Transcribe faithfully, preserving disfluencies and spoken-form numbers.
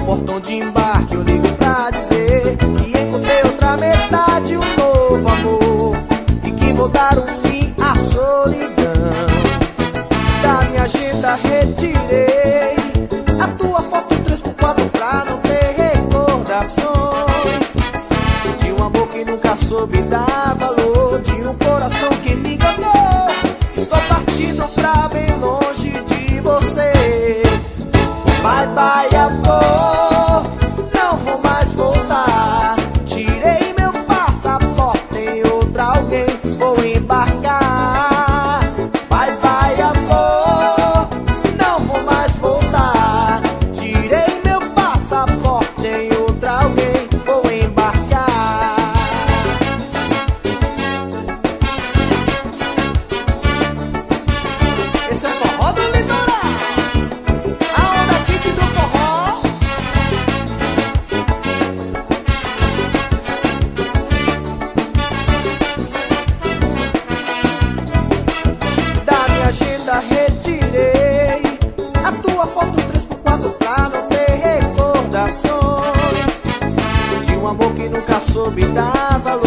portão de embarque eu ligo pra dizer que encontrei outra metade, um novo amor, e que vou dar um fim à solidão. Da minha agenda retirei a tua foto três por quatro pra não ter recordações de um amor que nunca soube dar valor, de um coração que me enganou. Estou partindo pra bem longe de você. Bye bye amor, não vou mais voltar. Tirei meu passaporte em outra alguém, vou embarcar. Bye bye amor, não vou mais voltar. Tirei meu passaporte em outra alguém, vou embarcar. Esse é o forró do litoral, a onda kit do forró. Da minha agenda retirei a tua foto três por quatro pra não ter recordações de um amor que nunca soube dar valor,